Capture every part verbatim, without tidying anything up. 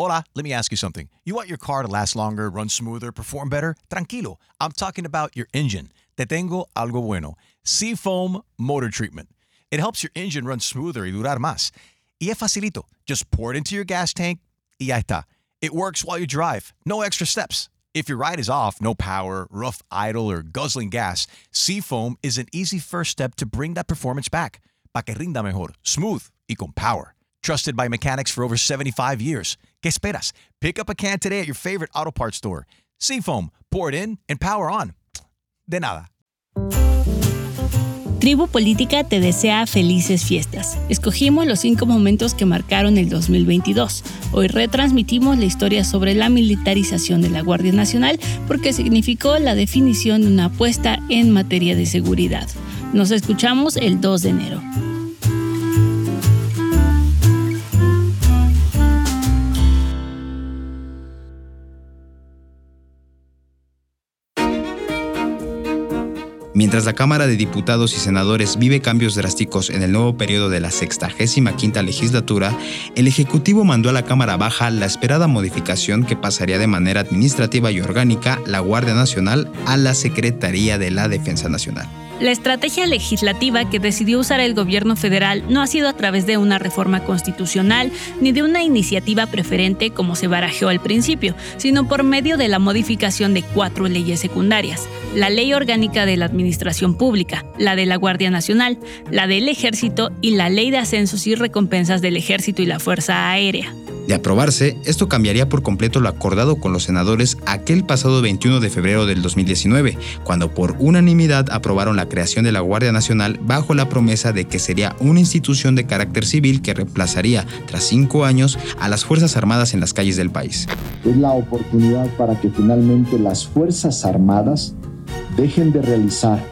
Hola, let me ask you something. You want your car to last longer, run smoother, perform better? Tranquilo. I'm talking about your engine. Te tengo algo bueno. Seafoam Motor Treatment. It helps your engine run smoother y durar más. Y es facilito. Just pour it into your gas tank y ya está. It works while you drive. No extra steps. If your ride is off, no power, rough idle, or guzzling gas, Seafoam is an easy first step to bring that performance back. Pa' que rinda mejor, smooth y con power. Trusted by mechanics for over seventy-five years. ¿Qué esperas? Pick up a can today at your favorite auto parts store. Seafoam, pour it in and power on. De nada. Tribu Política te desea felices fiestas. Escogimos los cinco momentos que marcaron el dos mil veintidós. Hoy retransmitimos la historia sobre la militarización de la Guardia Nacional porque significó la definición de una apuesta en materia de seguridad. Nos escuchamos el dos de enero. Mientras la Cámara de Diputados y Senadores vive cambios drásticos en el nuevo periodo de la sexagésima quinta legislatura, el Ejecutivo mandó a la Cámara Baja la esperada modificación que pasaría de manera administrativa y orgánica la Guardia Nacional a la Secretaría de la Defensa Nacional. La estrategia legislativa que decidió usar el gobierno federal no ha sido a través de una reforma constitucional ni de una iniciativa preferente como se barajeó al principio, sino por medio de la modificación de cuatro leyes secundarias: la Ley Orgánica de la Administración Pública, la de la Guardia Nacional, la del Ejército y la Ley de Ascensos y Recompensas del Ejército y la Fuerza Aérea. De aprobarse, esto cambiaría por completo lo acordado con los senadores aquel pasado veintiuno de febrero del dos mil diecinueve, cuando por unanimidad aprobaron la creación de la Guardia Nacional bajo la promesa de que sería una institución de carácter civil que reemplazaría, tras cinco años, a las Fuerzas Armadas en las calles del país. Es la oportunidad para que finalmente las Fuerzas Armadas dejen de realizar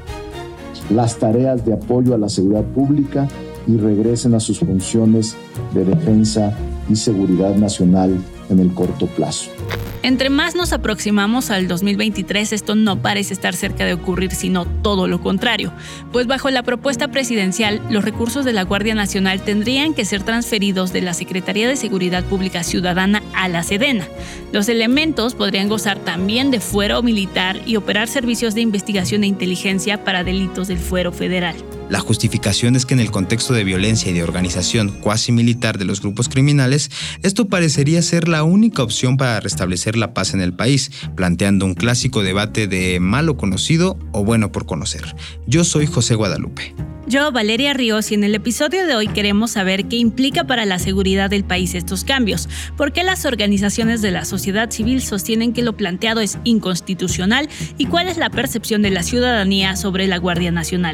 las tareas de apoyo a la seguridad pública y regresen a sus funciones de defensa y seguridad nacional en el corto plazo. Entre más nos aproximamos al dos mil veintitrés, esto no parece estar cerca de ocurrir, sino todo lo contrario. Pues bajo la propuesta presidencial, los recursos de la Guardia Nacional tendrían que ser transferidos de la Secretaría de Seguridad Pública Ciudadana a la Sedena. Los elementos podrían gozar también de fuero militar y operar servicios de investigación e inteligencia para delitos del fuero federal. La justificación es que en el contexto de violencia y de organización cuasi militar de los grupos criminales, esto parecería ser la única opción para restablecer la paz en el país, planteando un clásico debate de malo conocido o bueno por conocer. Yo soy José Guadalupe. Yo, Valeria Ríos, y en el episodio de hoy queremos saber qué implica para la seguridad del país estos cambios, por qué las organizaciones de la sociedad civil sostienen que lo planteado es inconstitucional y cuál es la percepción de la ciudadanía sobre la Guardia Nacional.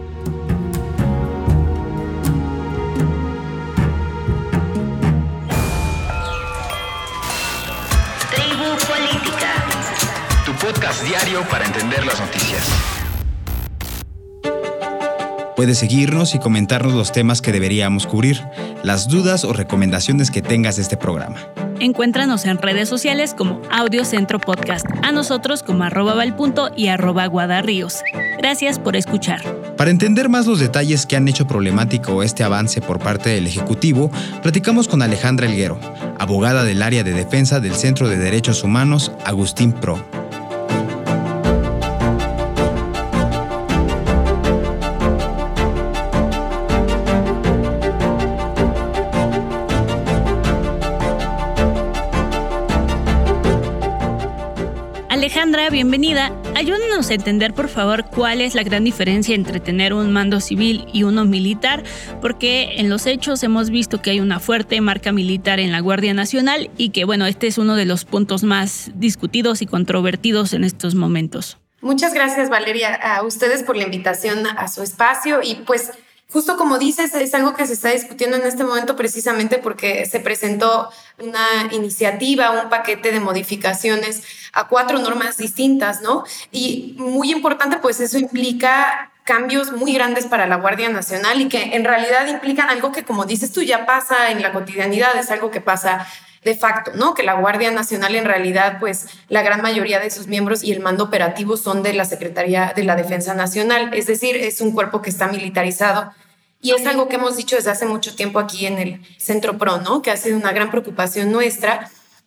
Podcast diario para entender las noticias. Puedes seguirnos y comentarnos los temas que deberíamos cubrir, las dudas o recomendaciones que tengas de este programa. Encuéntranos en redes sociales como Audio Centro Podcast, a nosotros como arroba valpunto y arroba guadarríos. Gracias por escuchar. Para entender más los detalles que han hecho problemático este avance por parte del Ejecutivo, platicamos con Alejandra Elguero, abogada del área de defensa del Centro de Derechos Humanos Agustín Pro. Alejandra, bienvenida. Ayúdanos a entender, por favor, cuál es la gran diferencia entre tener un mando civil y uno militar, porque en los hechos hemos visto que hay una fuerte marca militar en la Guardia Nacional y que, bueno, este es uno de los puntos más discutidos y controvertidos en estos momentos. Muchas gracias, Valeria, a ustedes por la invitación a su espacio y pues justo como dices, es algo que se está discutiendo en este momento precisamente porque se presentó una iniciativa, un paquete de modificaciones a cuatro normas distintas, ¿no? Y muy importante, pues eso implica cambios muy grandes para la Guardia Nacional y que en realidad implican algo que, como dices tú, ya pasa en la cotidianidad, es algo que pasa de facto, ¿no? Que la Guardia Nacional en realidad, pues la gran mayoría de sus miembros y el mando operativo son de la Secretaría de la Defensa Nacional, es decir, es un cuerpo que está militarizado. Y es algo que hemos dicho desde hace mucho tiempo aquí en el Centro Pro, ¿no? Que ha sido una gran preocupación nuestra.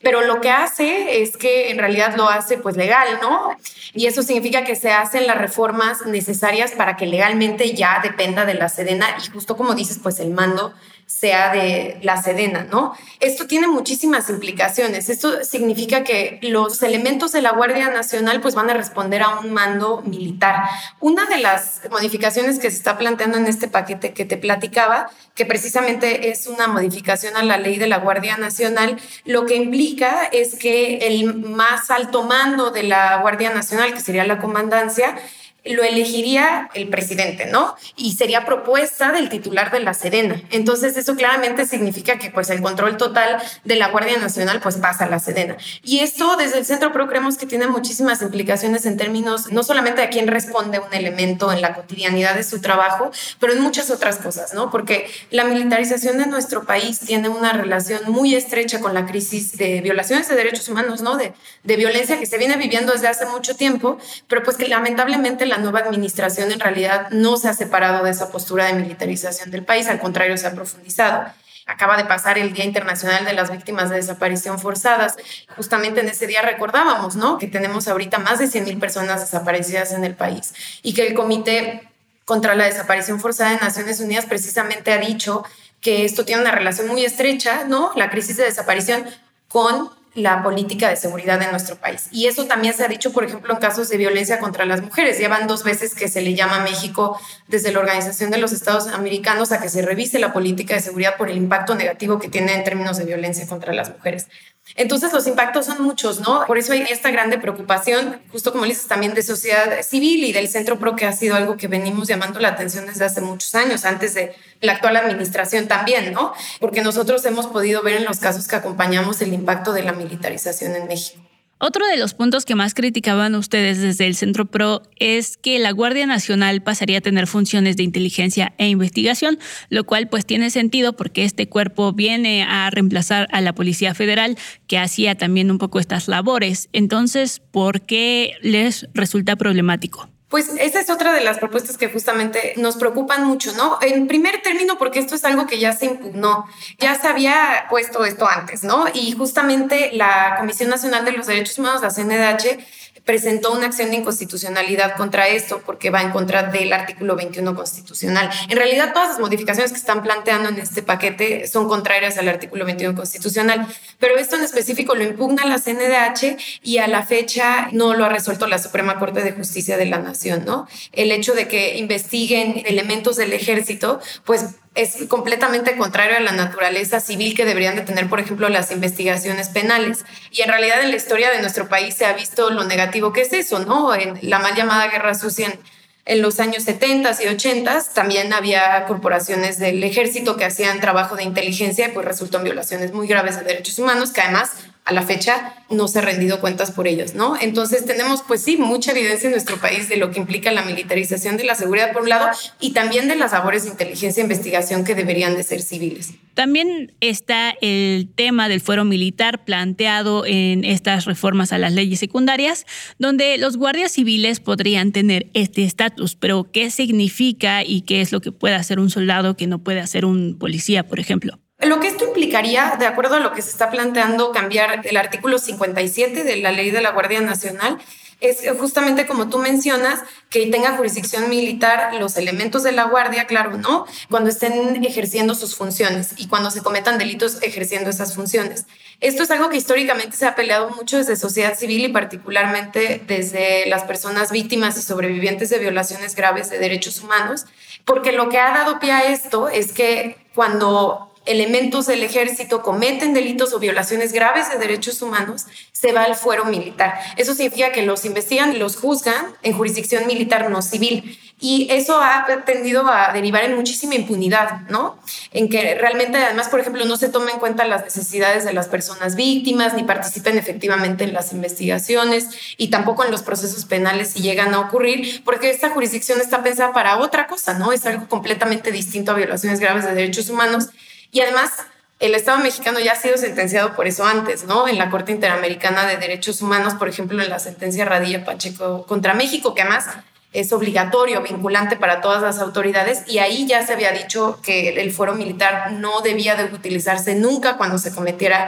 pero lo que hace es que en realidad lo hace pues legal, ¿no? Y eso significa que se hacen las reformas necesarias para que legalmente ya dependa de la Sedena y justo como dices, pues el mando sea de la Sedena, ¿no? Esto tiene muchísimas implicaciones. Esto significa que los elementos de la Guardia Nacional pues van a responder a un mando militar. Una de las modificaciones que se está planteando en este paquete que te platicaba, que precisamente es una modificación a la ley de la Guardia Nacional, lo que implica es que el más alto mando de la Guardia Nacional, que sería la comandancia, lo elegiría el presidente, ¿no? Y sería propuesta del titular de la Sedena. Entonces, eso claramente significa que pues, el control total de la Guardia Nacional pues, pasa a la Sedena. Y esto, desde el Centro Pro, creemos que tiene muchísimas implicaciones en términos no solamente a quién responde un elemento en la cotidianidad de su trabajo, pero en muchas otras cosas, ¿no? Porque la militarización de nuestro país tiene una relación muy estrecha con la crisis de violaciones de derechos humanos, ¿no? De, de violencia que se viene viviendo desde hace mucho tiempo, pero pues que lamentablemente la La nueva administración en realidad no se ha separado de esa postura de militarización del país, al contrario, se ha profundizado. Acaba de pasar el Día Internacional de las Víctimas de Desaparición Forzadas. Justamente en ese día recordábamos, ¿no?, que tenemos ahorita más de cien mil personas desaparecidas en el país y que el Comité contra la Desaparición Forzada de Naciones Unidas precisamente ha dicho que esto tiene una relación muy estrecha, ¿no?, la crisis de desaparición con la política de seguridad de nuestro país. Y eso también se ha dicho, por ejemplo, en casos de violencia contra las mujeres. Llevan dos veces que se le llama a México desde la Organización de los Estados Americanos a que se revise la política de seguridad por el impacto negativo que tiene en términos de violencia contra las mujeres. Entonces los impactos son muchos, ¿no? Por eso hay esta grande preocupación, justo como dices, también de sociedad civil y del Centro Pro, que ha sido algo que venimos llamando la atención desde hace muchos años, antes de la actual administración también, ¿no? Porque nosotros hemos podido ver en los casos que acompañamos el impacto de la militarización en México. Otro de los puntos que más criticaban ustedes desde el Centro Pro es que la Guardia Nacional pasaría a tener funciones de inteligencia e investigación, lo cual pues tiene sentido porque este cuerpo viene a reemplazar a la Policía Federal, que hacía también un poco estas labores. Entonces, ¿por qué les resulta problemático? Pues esa es otra de las propuestas que justamente nos preocupan mucho, ¿no? En primer término, porque esto es algo que ya se impugnó, ya se había puesto esto antes, ¿no? Y justamente la Comisión Nacional de los Derechos Humanos, la C N D H, presentó una acción de inconstitucionalidad contra esto porque va en contra del artículo veintiuno constitucional. En realidad, todas las modificaciones que están planteando en este paquete son contrarias al artículo veintiuno constitucional, pero esto en específico lo impugna la C N D H y a la fecha no lo ha resuelto la Suprema Corte de Justicia de la Nación, ¿no? El hecho de que investiguen elementos del ejército, pues es completamente contrario a la naturaleza civil que deberían de tener, por ejemplo, las investigaciones penales. Y en realidad en la historia de nuestro país se ha visto lo negativo que es eso, ¿no? En la mal llamada Guerra Sucia en, en los años setenta y ochenta también había corporaciones del ejército que hacían trabajo de inteligencia y pues resultó en violaciones muy graves de derechos humanos que además a la fecha no se ha rendido cuentas por ellos, ¿no? Entonces tenemos, pues sí, mucha evidencia en nuestro país de lo que implica la militarización de la seguridad por un lado y también de las labores de inteligencia e investigación que deberían de ser civiles. También está el tema del fuero militar planteado en estas reformas a las leyes secundarias, donde los guardias civiles podrían tener este estatus, pero ¿qué significa y qué es lo que puede hacer un soldado que no puede hacer un policía, por ejemplo? Lo que esto implicaría, de acuerdo a lo que se está planteando, cambiar el artículo cincuenta y siete de la Ley de la Guardia Nacional, es justamente como tú mencionas, que tenga jurisdicción militar los elementos de la Guardia, claro, ¿no? Cuando estén ejerciendo sus funciones y cuando se cometan delitos ejerciendo esas funciones. Esto es algo que históricamente se ha peleado mucho desde sociedad civil y particularmente desde las personas víctimas y sobrevivientes de violaciones graves de derechos humanos, porque lo que ha dado pie a esto es que cuando elementos del ejército cometen delitos o violaciones graves de derechos humanos, se va al fuero militar. Eso significa que los investigan y los juzgan en jurisdicción militar, no civil. Y eso ha tendido a derivar en muchísima impunidad, ¿no? En que realmente, además, por ejemplo, no se toman en cuenta las necesidades de las personas víctimas, ni participen efectivamente en las investigaciones y tampoco en los procesos penales si llegan a ocurrir, porque esta jurisdicción está pensada para otra cosa, ¿no? Es algo completamente distinto a violaciones graves de derechos humanos. Y además, el Estado mexicano ya ha sido sentenciado por eso antes, ¿no? En la Corte Interamericana de Derechos Humanos, por ejemplo, en la sentencia Radilla Pacheco contra México, que además es obligatorio, vinculante para todas las autoridades, y ahí ya se había dicho que el fuero militar no debía de utilizarse nunca cuando se cometiera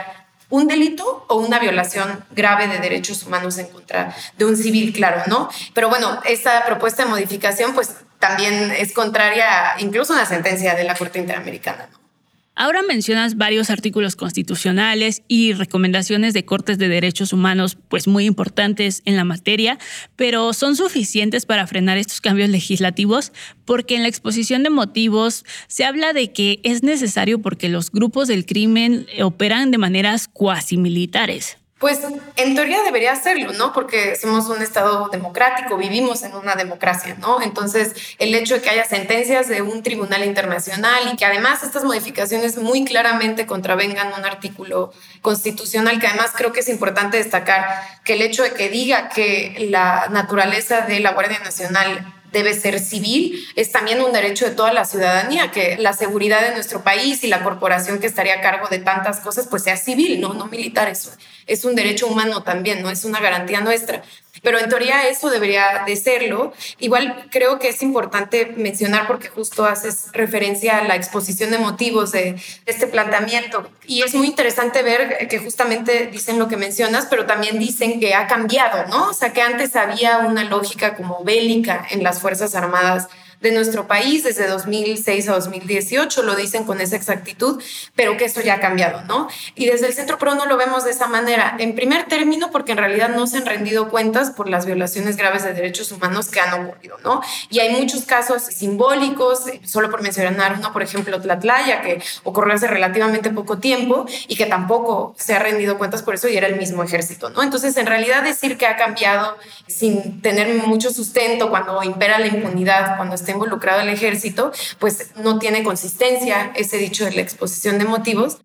un delito o una violación grave de derechos humanos en contra de un civil, claro, ¿no? Pero bueno, esta propuesta de modificación pues también es contraria a incluso una sentencia de la Corte Interamericana, ¿no? Ahora mencionas varios artículos constitucionales y recomendaciones de cortes de derechos humanos, pues muy importantes en la materia, pero ¿son suficientes para frenar estos cambios legislativos? Porque en la exposición de motivos se habla de que es necesario porque los grupos del crimen operan de maneras cuasi militares. Pues en teoría debería hacerlo, ¿no? Porque somos un Estado democrático, vivimos en una democracia, ¿no? Entonces, el hecho de que haya sentencias de un tribunal internacional y que además estas modificaciones muy claramente contravengan un artículo constitucional, que además creo que es importante destacar que el hecho de que diga que la naturaleza de la Guardia Nacional debe ser civil, es también un derecho de toda la ciudadanía, que la seguridad de nuestro país y la corporación que estaría a cargo de tantas cosas, pues sea civil, no, no militar. Eso es un derecho humano también, no es una garantía nuestra. Pero en teoría eso debería de serlo. Igual creo que es importante mencionar, porque justo haces referencia a la exposición de motivos de este planteamiento. Y es muy interesante ver que justamente dicen lo que mencionas, pero también dicen que ha cambiado, ¿no? O sea, que antes había una lógica como bélica en las Fuerzas Armadas de nuestro país desde dos mil seis a dos mil dieciocho, lo dicen con esa exactitud, pero que eso ya ha cambiado, ¿no? Y desde el Centro Pro no lo vemos de esa manera. En primer término, porque en realidad no se han rendido cuentas por las violaciones graves de derechos humanos que han ocurrido, ¿no? Y hay muchos casos simbólicos, solo por mencionar uno, por ejemplo, Tlatlaya, que ocurrió hace relativamente poco tiempo y que tampoco se ha rendido cuentas por eso y era el mismo ejército, ¿no? Entonces, en realidad decir que ha cambiado sin tener mucho sustento, cuando impera la impunidad, cuando está involucrado el ejército, pues no tiene consistencia ese dicho de la exposición de motivos.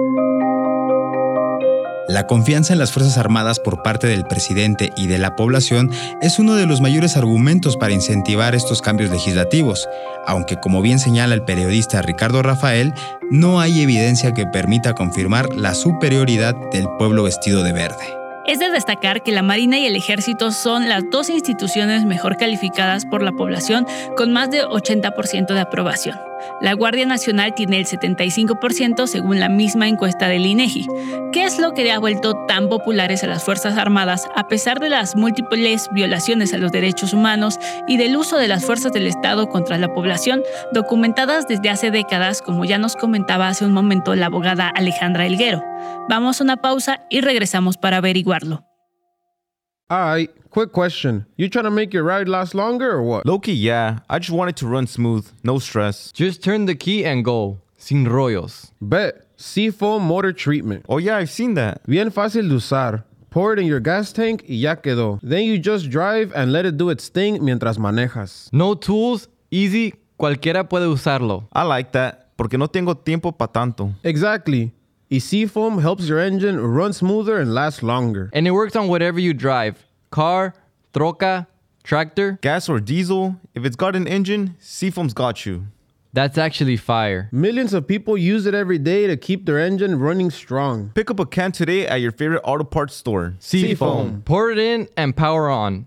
La confianza en las Fuerzas Armadas por parte del presidente y de la población es uno de los mayores argumentos para incentivar estos cambios legislativos, aunque como bien señala el periodista Ricardo Rafael, no hay evidencia que permita confirmar la superioridad del pueblo vestido de verde. Es de destacar que la Marina y el Ejército son las dos instituciones mejor calificadas por la población, con más de ochenta por ciento de aprobación. La Guardia Nacional tiene el setenta y cinco por ciento según la misma encuesta del INEGI. ¿Qué es lo que ha vuelto tan populares a las Fuerzas Armadas a pesar de las múltiples violaciones a los derechos humanos y del uso de las fuerzas del Estado contra la población, documentadas desde hace décadas, como ya nos comentaba hace un momento la abogada Alejandra Helguero? Vamos a una pausa y regresamos para averiguarlo. Alright, quick question. You trying to make your ride last longer or what? Low-key, yeah. I just want it to run smooth, no stress. Just turn the key and go. Sin rollos. Bet. Seafoam Motor Treatment. Oh yeah, I've seen that. Bien fácil de usar. Pour it in your gas tank y ya quedó. Then you just drive and let it do its thing mientras manejas. No tools, easy, cualquiera puede usarlo. I like that, porque no tengo tiempo pa' tanto. Exactly. Y Seafoam helps your engine run smoother and last longer. And it works on whatever you drive. Car, troca, tractor. Gas or diesel, if it's got an engine, Seafoam's got you. That's actually fire. Millions of people use it every day to keep their engine running strong. Pick up a can today at your favorite auto parts store. Seafoam. Pour it in and power on.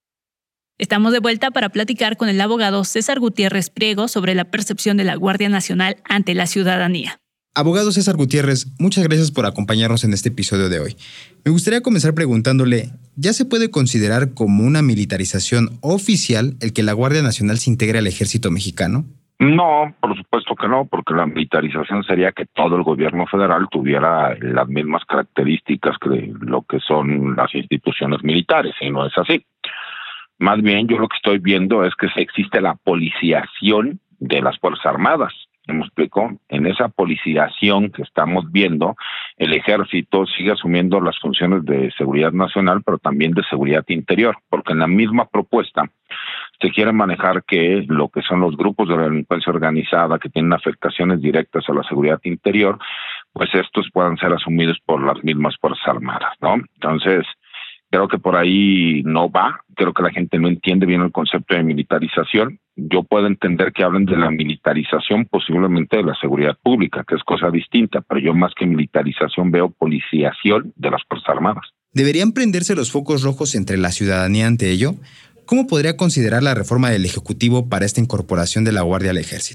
Estamos de vuelta para platicar con el abogado César Gutiérrez Priego sobre la percepción de la Guardia Nacional ante la ciudadanía. Abogado César Gutiérrez, muchas gracias por acompañarnos en este episodio de hoy. Me gustaría comenzar preguntándole, ¿ya se puede considerar como una militarización oficial el que la Guardia Nacional se integre al ejército mexicano? No, por supuesto que no, porque la militarización sería que todo el gobierno federal tuviera las mismas características que lo que son las instituciones militares, y no es así. Más bien, yo lo que estoy viendo es que existe la policiación de las Fuerzas Armadas. ¿Me explico? En esa policiación que estamos viendo, el ejército sigue asumiendo las funciones de seguridad nacional, pero también de seguridad interior, porque en la misma propuesta se quiere manejar que lo que son los grupos de la delincuencia organizada que tienen afectaciones directas a la seguridad interior, pues estos puedan ser asumidos por las mismas Fuerzas Armadas, ¿no? Entonces, creo que por ahí no va. Creo que la gente no entiende bien el concepto de militarización. Yo puedo entender que hablen de la militarización posiblemente de la seguridad pública, que es cosa distinta, pero yo más que militarización veo policiación de las Fuerzas Armadas. ¿Deberían prenderse los focos rojos entre la ciudadanía ante ello? ¿Cómo podría considerar la reforma del Ejecutivo para esta incorporación de la Guardia al Ejército?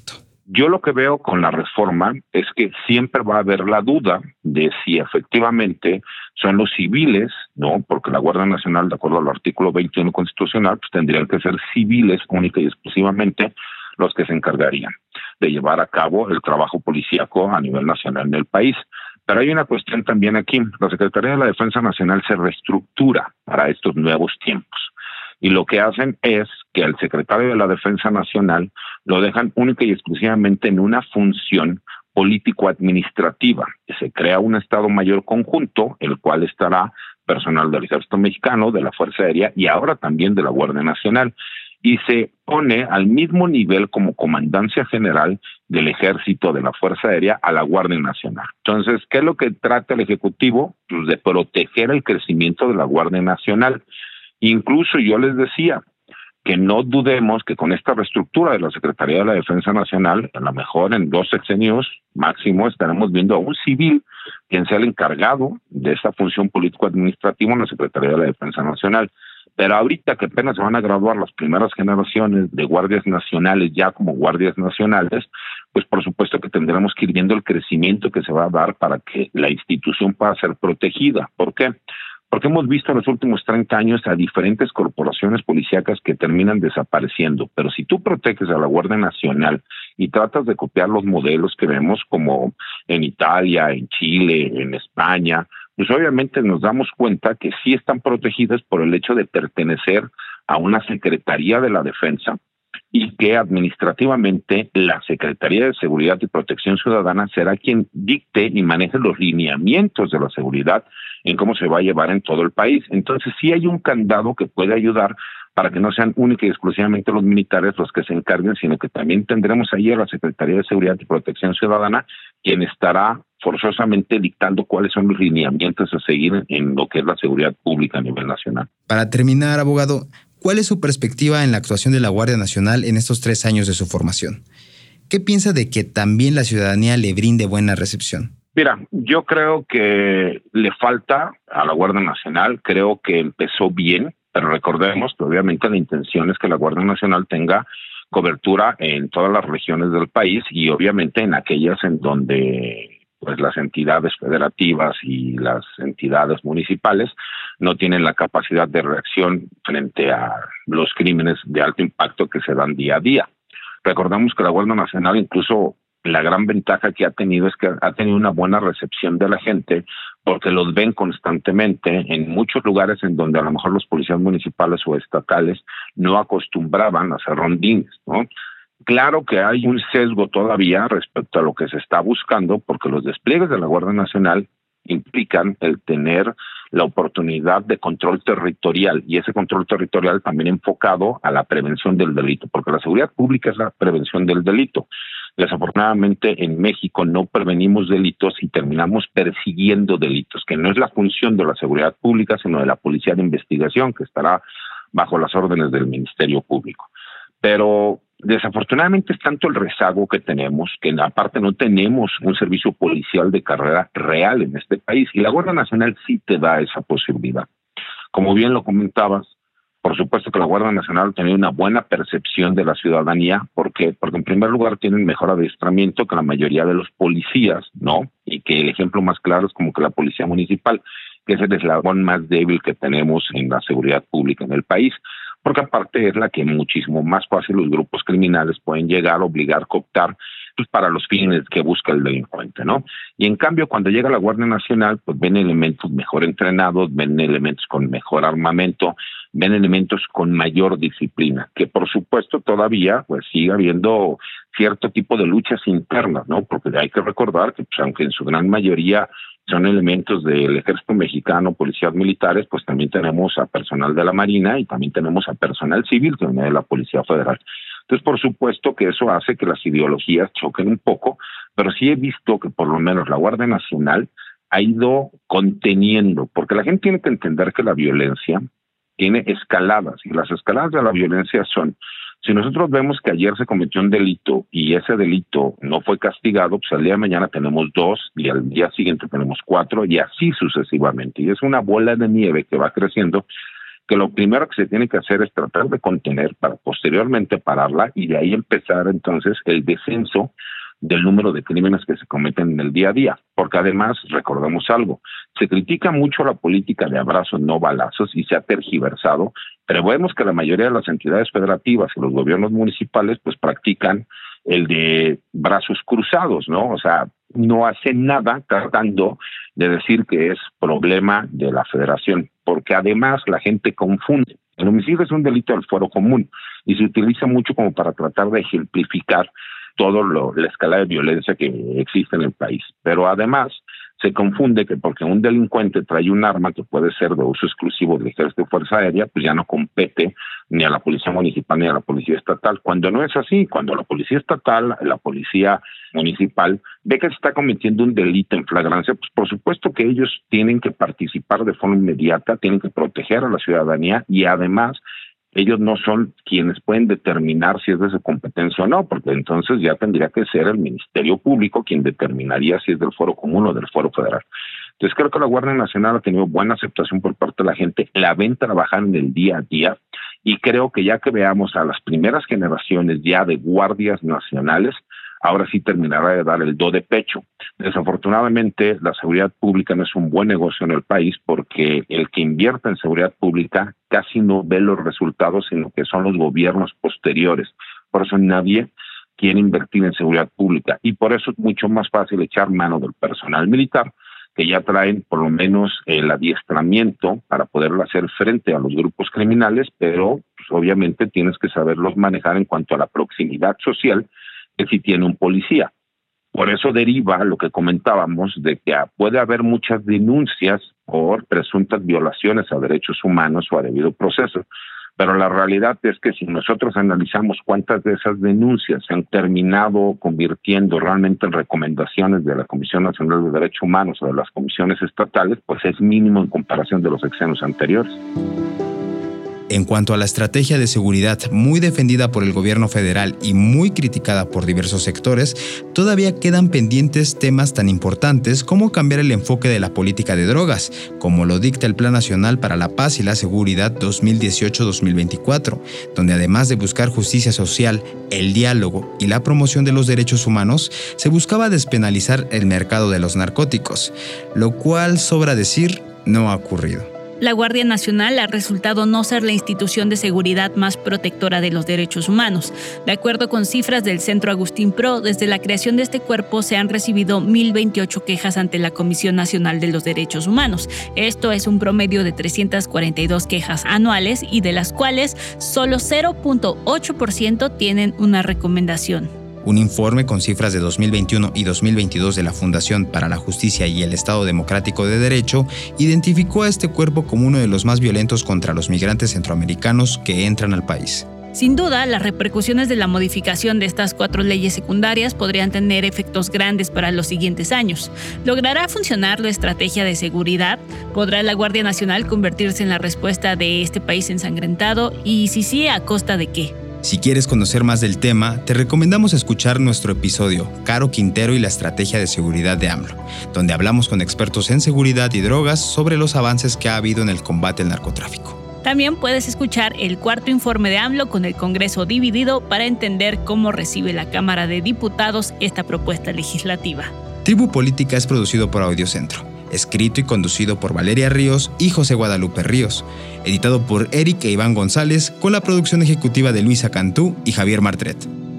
Yo lo que veo con la reforma es que siempre va a haber la duda de si efectivamente son los civiles, ¿no? Porque la Guardia Nacional, de acuerdo al artículo veintiuno constitucional, pues tendrían que ser civiles única y exclusivamente los que se encargarían de llevar a cabo el trabajo policíaco a nivel nacional en el país. Pero hay una cuestión también aquí. La Secretaría de la Defensa Nacional se reestructura para estos nuevos tiempos. Y lo que hacen es que al secretario de la Defensa Nacional lo dejan única y exclusivamente en una función político-administrativa. Se crea un Estado Mayor conjunto, el cual estará personal del Ejército Mexicano, de la Fuerza Aérea y ahora también de la Guardia Nacional. Y se pone al mismo nivel como comandancia general del Ejército, de la Fuerza Aérea, a la Guardia Nacional. Entonces, ¿qué es lo que trata el Ejecutivo? Pues de proteger el crecimiento de la Guardia Nacional. Incluso yo les decía que no dudemos que con esta reestructura de la Secretaría de la Defensa Nacional, a lo mejor en dos sexenios máximo estaremos viendo a un civil quien sea el encargado de esta función político-administrativa en la Secretaría de la Defensa Nacional. Pero ahorita que apenas se van a graduar las primeras generaciones de guardias nacionales ya como guardias nacionales, pues por supuesto que tendremos que ir viendo el crecimiento que se va a dar para que la institución pueda ser protegida. ¿Por qué? Porque hemos visto en los últimos treinta años a diferentes corporaciones policíacas que terminan desapareciendo. Pero si tú proteges a la Guardia Nacional y tratas de copiar los modelos que vemos como en Italia, en Chile, en España, pues obviamente nos damos cuenta que sí están protegidas por el hecho de pertenecer a una Secretaría de la Defensa y que administrativamente la Secretaría de Seguridad y Protección Ciudadana será quien dicte y maneje los lineamientos de la seguridad en cómo se va a llevar en todo el país. Entonces sí hay un candado que puede ayudar para que no sean únicamente y exclusivamente los militares los que se encarguen, sino que también tendremos ahí a la Secretaría de Seguridad y Protección Ciudadana, quien estará forzosamente dictando cuáles son los lineamientos a seguir en lo que es la seguridad pública a nivel nacional. Para terminar, abogado, ¿cuál es su perspectiva en la actuación de la Guardia Nacional en estos tres años de su formación? ¿Qué piensa de que también la ciudadanía le brinde buena recepción? Mira, yo creo que le falta a la Guardia Nacional, creo que empezó bien, pero recordemos que obviamente la intención es que la Guardia Nacional tenga cobertura en todas las regiones del país y obviamente en aquellas en donde pues las entidades federativas y las entidades municipales no tienen la capacidad de reacción frente a los crímenes de alto impacto que se dan día a día. Recordemos que la Guardia Nacional, incluso la gran ventaja que ha tenido es que ha tenido una buena recepción de la gente porque los ven constantemente en muchos lugares en donde a lo mejor los policías municipales o estatales no acostumbraban a hacer rondines, ¿no? Claro que hay un sesgo todavía respecto a lo que se está buscando porque los despliegues de la Guardia Nacional implican el tener la oportunidad de control territorial y ese control territorial también enfocado a la prevención del delito, porque la seguridad pública es la prevención del delito. Desafortunadamente en México no prevenimos delitos y terminamos persiguiendo delitos, que no es la función de la seguridad pública, sino de la policía de investigación, que estará bajo las órdenes del Ministerio Público. Pero desafortunadamente es tanto el rezago que tenemos, que aparte no tenemos un servicio policial de carrera real en este país, y la Guardia Nacional sí te da esa posibilidad. Como bien lo comentabas, por supuesto que la Guardia Nacional tiene una buena percepción de la ciudadanía, ¿por qué? Porque en primer lugar tienen mejor adiestramiento que la mayoría de los policías, ¿no? Y que el ejemplo más claro es como que la Policía Municipal, que es el eslabón más débil que tenemos en la seguridad pública en el país, porque aparte es la que muchísimo más fácil los grupos criminales pueden llegar, obligar, cooptar, pues para los fines que busca el delincuente, ¿no? Y en cambio, cuando llega la Guardia Nacional, pues ven elementos mejor entrenados, ven elementos con mejor armamento, ven elementos con mayor disciplina, que por supuesto todavía pues sigue habiendo cierto tipo de luchas internas, ¿no? Porque hay que recordar que pues, aunque en su gran mayoría son elementos del Ejército Mexicano, policías militares, pues también tenemos a personal de la Marina y también tenemos a personal civil que viene de la Policía Federal. Entonces, por supuesto que eso hace que las ideologías choquen un poco, pero sí he visto que por lo menos la Guardia Nacional ha ido conteniendo, porque la gente tiene que entender que la violencia tiene escaladas, y las escaladas de la violencia son, si nosotros vemos que ayer se cometió un delito y ese delito no fue castigado, pues al día de mañana tenemos dos y al día siguiente tenemos cuatro y así sucesivamente. Y es una bola de nieve que va creciendo que lo primero que se tiene que hacer es tratar de contener para posteriormente pararla y de ahí empezar entonces el descenso del número de crímenes que se cometen en el día a día. Porque además, recordemos algo, se critica mucho la política de abrazos no balazos y se ha tergiversado, pero vemos que la mayoría de las entidades federativas y los gobiernos municipales pues practican el de brazos cruzados, ¿no? O sea, no hacen nada tratando de decir que es problema de la federación, porque además la gente confunde. El homicidio es un delito del fuero común y se utiliza mucho como para tratar de ejemplificar todo lo, la escala de violencia que existe en el país. Pero además se confunde que porque un delincuente trae un arma que puede ser de uso exclusivo del Ejército de Fuerza Aérea, pues ya no compete ni a la Policía Municipal ni a la Policía Estatal, cuando no es así. Cuando la Policía Estatal, la Policía Municipal ve que se está cometiendo un delito en flagrancia, pues por supuesto que ellos tienen que participar de forma inmediata, tienen que proteger a la ciudadanía y además ellos no son quienes pueden determinar si es de su competencia o no, porque entonces ya tendría que ser el Ministerio Público quien determinaría si es del fuero común o del fuero federal. Entonces creo que la Guardia Nacional ha tenido buena aceptación por parte de la gente, la ven trabajar en el día a día y creo que ya que veamos a las primeras generaciones ya de guardias nacionales, ahora sí terminará de dar el do de pecho. Desafortunadamente, la seguridad pública no es un buen negocio en el país porque el que invierte en seguridad pública casi no ve los resultados, sino que son los gobiernos posteriores. Por eso nadie quiere invertir en seguridad pública y por eso es mucho más fácil echar mano del personal militar, que ya traen por lo menos el adiestramiento para poder hacer frente a los grupos criminales, pero pues, obviamente tienes que saberlos manejar en cuanto a la proximidad social que sí tiene un policía. Por eso deriva lo que comentábamos de que puede haber muchas denuncias por presuntas violaciones a derechos humanos o a debido proceso, pero la realidad es que si nosotros analizamos cuántas de esas denuncias se han terminado convirtiendo realmente en recomendaciones de la Comisión Nacional de Derechos Humanos o de las comisiones estatales, pues es mínimo en comparación de los sexenios anteriores. En cuanto a la estrategia de seguridad muy defendida por el gobierno federal y muy criticada por diversos sectores, todavía quedan pendientes temas tan importantes como cambiar el enfoque de la política de drogas, como lo dicta el Plan Nacional para la Paz y la Seguridad dos mil dieciocho a dos mil veinticuatro, donde además de buscar justicia social, el diálogo y la promoción de los derechos humanos, se buscaba despenalizar el mercado de los narcóticos, lo cual, sobra decir, no ha ocurrido. La Guardia Nacional ha resultado no ser la institución de seguridad más protectora de los derechos humanos. De acuerdo con cifras del Centro Agustín Pro, desde la creación de este cuerpo se han recibido mil veintiocho quejas ante la Comisión Nacional de los Derechos Humanos. Esto es un promedio de trescientas cuarenta y dos quejas anuales y de las cuales solo cero punto ocho por ciento tienen una recomendación. Un informe con cifras de dos mil veintiuno y dos mil veintidós de la Fundación para la Justicia y el Estado Democrático de Derecho identificó a este cuerpo como uno de los más violentos contra los migrantes centroamericanos que entran al país. Sin duda, las repercusiones de la modificación de estas cuatro leyes secundarias podrían tener efectos grandes para los siguientes años. ¿Logrará funcionar la estrategia de seguridad? ¿Podrá la Guardia Nacional convertirse en la respuesta de este país ensangrentado? Y si sí, ¿a costa de qué? Si quieres conocer más del tema, te recomendamos escuchar nuestro episodio Caro Quintero y la estrategia de seguridad de AMLO, donde hablamos con expertos en seguridad y drogas sobre los avances que ha habido en el combate al narcotráfico. También puedes escuchar el cuarto informe de AMLO con el Congreso dividido para entender cómo recibe la Cámara de Diputados esta propuesta legislativa. Tribu Política es producido por Audiocentro, escrito y conducido por Valeria Ríos y José Guadalupe Ríos, editado por Eric e Iván González, con la producción ejecutiva de Luisa Cantú y Javier Martret.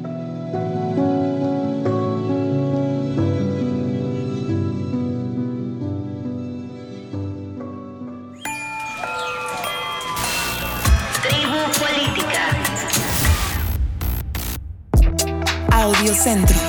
Tribu Política. Audiocentro.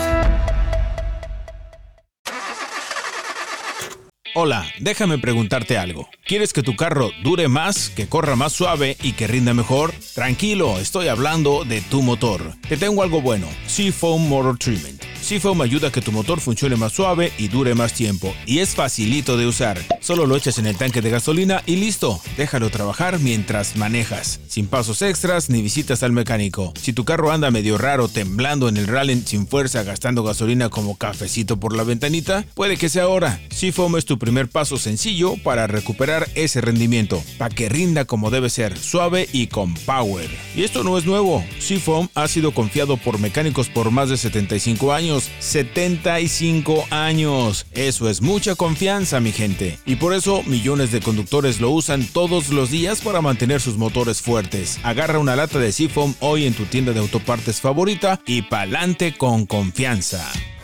Hola, déjame preguntarte algo. ¿Quieres que tu carro dure más, que corra más suave y que rinda mejor? Tranquilo, estoy hablando de tu motor. Te tengo algo bueno, Seafoam Motor Treatment. Seafoam ayuda a que tu motor funcione más suave y dure más tiempo, y es facilito de usar. Solo lo echas en el tanque de gasolina y listo, déjalo trabajar mientras manejas, sin pasos extras ni visitas al mecánico. Si tu carro anda medio raro, temblando en el rally sin fuerza, gastando gasolina como cafecito por la ventanita, puede que sea ahora. Seafoam es tu primer paso sencillo para recuperar ese rendimiento, para que rinda como debe ser, suave y con power. Y esto no es nuevo, Seafoam ha sido confiado por mecánicos por más de setenta y cinco años. setenta y cinco años, eso es mucha confianza, mi gente. Y por eso millones de conductores lo usan todos los días para mantener sus motores fuertes. Agarra una lata de Seafoam hoy en tu tienda de autopartes favorita y pa'lante con confianza.